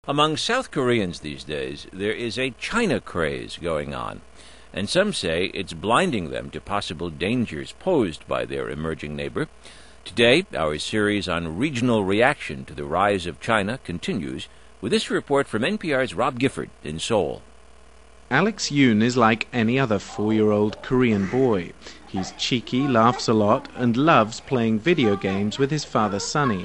Among South Koreans these days, there is a China craze going on, and some say it's blinding them to possible dangers posed by their emerging neighbor. Today, our series on regional reaction to the rise of China continues with this report from NPR's Rob Gifford in Seoul. Alex Yoon is like any other 4-year-old Korean boy. He's cheeky, laughs a lot, and loves playing video games with his father Sonny.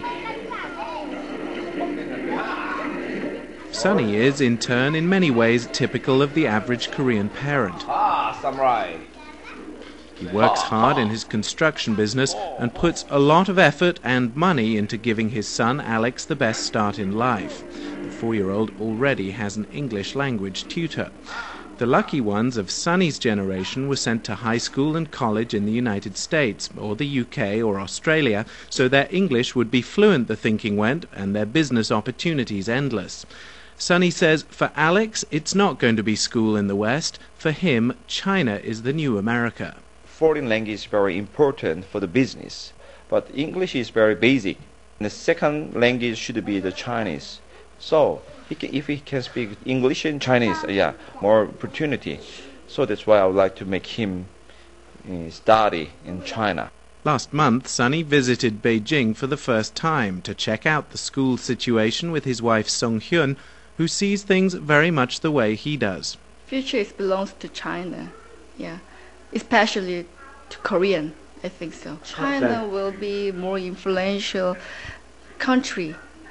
Sonny is, in turn, in many ways typical of the average Korean parent. Samurai. He works hard in his construction business and puts a lot of effort and money into giving his son Alex the best start in life. The 4-year-old already has an English language tutor. The lucky ones of Sonny's generation were sent to high school and college in the United States, or the UK or Australia, so their English would be fluent, the thinking went, and their business opportunities endless. Sonny says for Alex, it's not going to be school in the West. For him, China is the new America. Foreign language is very important for the business, but English is very basic. And the second language should be the Chinese. So if he can speak English and Chinese, more opportunity. So that's why I would like to make him study in China. Last month, Sonny visited Beijing for the first time to check out the school situation with his wife Song Hyun, who sees things very much the way he does. Future belongs to China, especially to Korean, I think so. China will be more influential country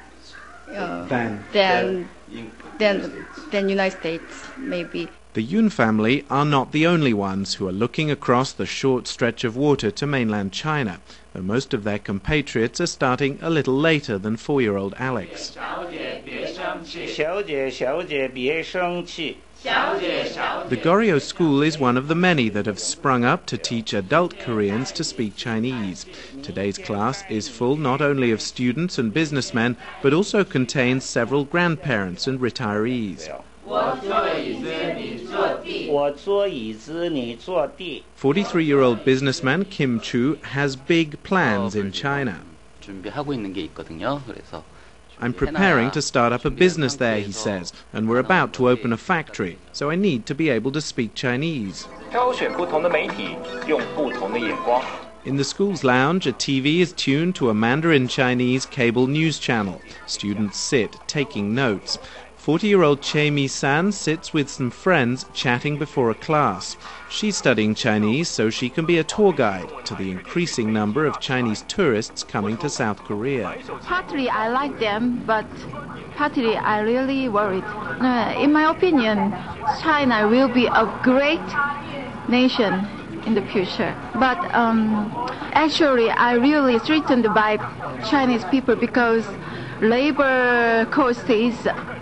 than United States, maybe. The Yoon family are not the only ones who are looking across the short stretch of water to mainland China, though most of their compatriots are starting a little later than 4-year-old Alex. The Goryeo School is one of the many that have sprung up to teach adult Koreans to speak Chinese. Today's class is full not only of students and businessmen, but also contains several grandparents and retirees. 43-year-old businessman Kim Chu has big plans in China. I'm preparing to start up a business there, he says, and we're about to open a factory, so I need to be able to speak Chinese. In the school's lounge, a TV is tuned to a Mandarin Chinese cable news channel. Students sit, taking notes. 40-year-old Che Mi-san sits with some friends chatting before a class. She's studying Chinese so she can be a tour guide to the increasing number of Chinese tourists coming to South Korea. Partly I like them, but partly I really worried. In my opinion, China will be a great nation in the future. But actually I really threatened by Chinese people because labor cost is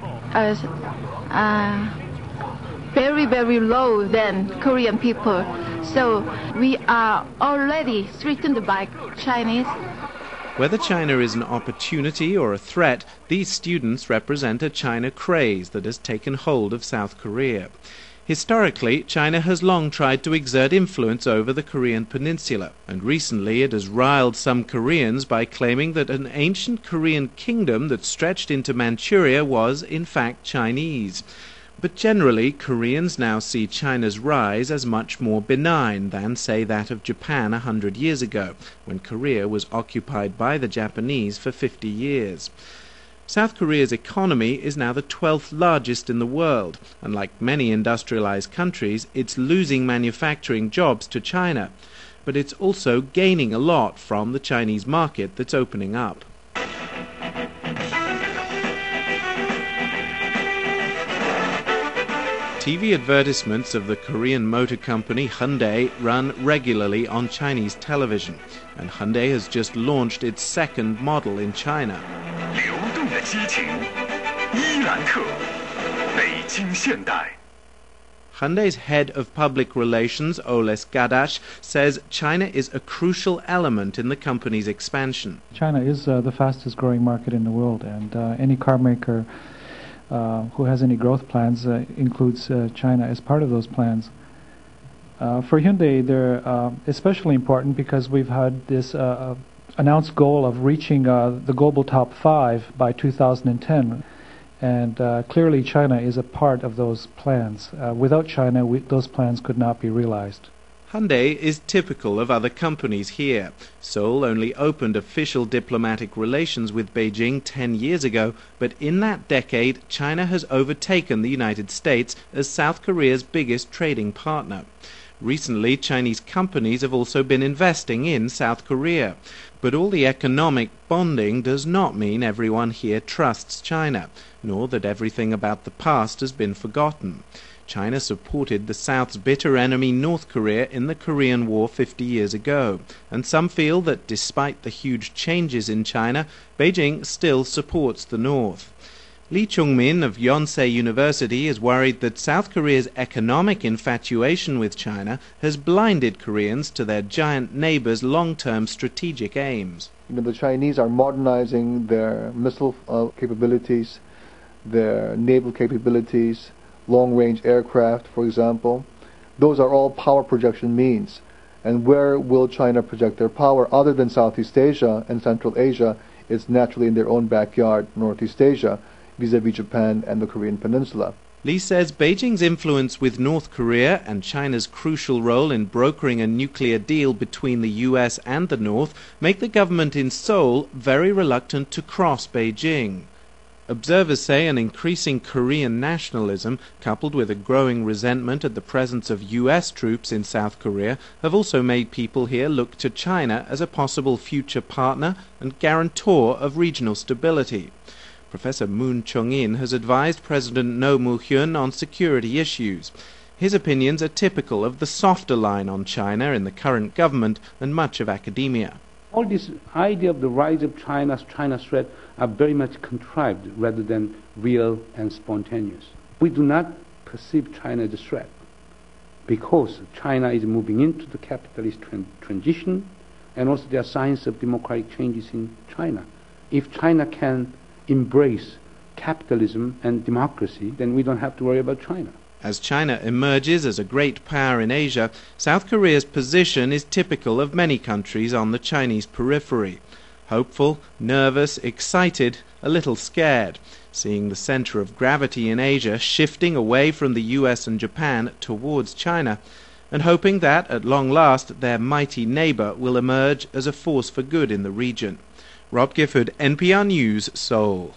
very, very low than Korean people. So we are already threatened by Chinese. Whether China is an opportunity or a threat, these students represent a China craze that has taken hold of South Korea. Historically, China has long tried to exert influence over the Korean peninsula, and recently it has riled some Koreans by claiming that an ancient Korean kingdom that stretched into Manchuria was, in fact, Chinese. But generally, Koreans now see China's rise as much more benign than, say, that of Japan 100 years ago, when Korea was occupied by the Japanese for 50 years. South Korea's economy is now the 12th largest in the world, and like many industrialized countries, it's losing manufacturing jobs to China. But it's also gaining a lot from the Chinese market that's opening up. TV advertisements of the Korean motor company Hyundai run regularly on Chinese television, and Hyundai has just launched its second model in China. Hyundai's head of public relations, Oles Gadash, says China is a crucial element in the company's expansion. China is the fastest growing market in the world, and any car maker who has any growth plans includes China as part of those plans. For Hyundai, they're especially important because we've had this announced goal of reaching the global top 5 by 2010. And clearly China is a part of those plans. Without China, those plans could not be realized. Hyundai is typical of other companies here. Seoul only opened official diplomatic relations with Beijing 10 years ago, but in that decade, China has overtaken the United States as South Korea's biggest trading partner. Recently, Chinese companies have also been investing in South Korea. But all the economic bonding does not mean everyone here trusts China, nor that everything about the past has been forgotten. China supported the South's bitter enemy North Korea in the Korean War 50 years ago, and some feel that despite the huge changes in China, Beijing still supports the North. Lee Chung-min of Yonsei University is worried that South Korea's economic infatuation with China has blinded Koreans to their giant neighbor's long-term strategic aims. The Chinese are modernizing their missile capabilities, their naval capabilities, long-range aircraft, for example. Those are all power projection means. And where will China project their power other than Southeast Asia and Central Asia? It's naturally in their own backyard, Northeast Asia, vis-à-vis Japan and the Korean Peninsula. Lee says Beijing's influence with North Korea and China's crucial role in brokering a nuclear deal between the US and the North make the government in Seoul very reluctant to cross Beijing. Observers say an increasing Korean nationalism, coupled with a growing resentment at the presence of US troops in South Korea, have also made people here look to China as a possible future partner and guarantor of regional stability. Professor Moon Chung-in has advised President Roh Moo-hyun on security issues. His opinions are typical of the softer line on China in the current government and much of academia. All this idea of the rise of China's threat are very much contrived rather than real and spontaneous. We do not perceive China as a threat because China is moving into the capitalist transition, and also there are signs of democratic changes in China. If China can embrace capitalism and democracy, then we don't have to worry about China. As China emerges as a great power in Asia, South Korea's position is typical of many countries on the Chinese periphery. Hopeful, nervous, excited, a little scared, seeing the center of gravity in Asia shifting away from the US and Japan towards China, and hoping that, at long last, their mighty neighbor will emerge as a force for good in the region. Rob Gifford, NPR News, Seoul.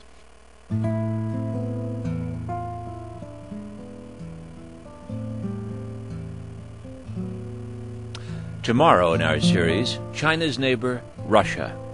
Tomorrow in our series, China's neighbor, Russia.